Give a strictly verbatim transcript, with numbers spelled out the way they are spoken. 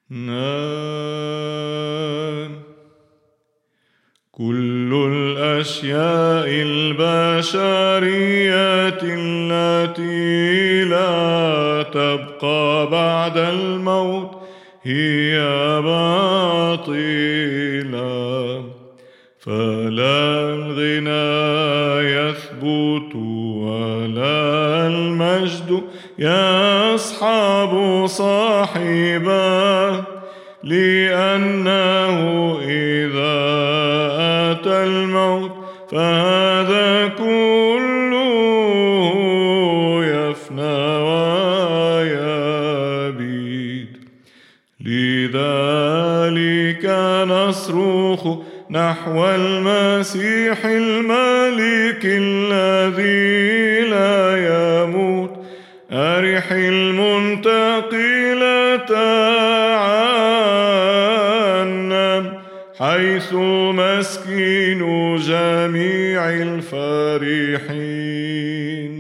نعم. كل الأشياء البشرية التي لا تبقى بعد الموت هي باطلة، فلا الغنى يثبت ولا المجد يصحب صاحبه، لأنه إذا أتى الموت فهذا كله يفنى ويبيد. لذلك نصرخ نحو المسيح الملك الذي لا يموت، أرح المنتقلة عنا، حيث مسكين جميع الفرحين.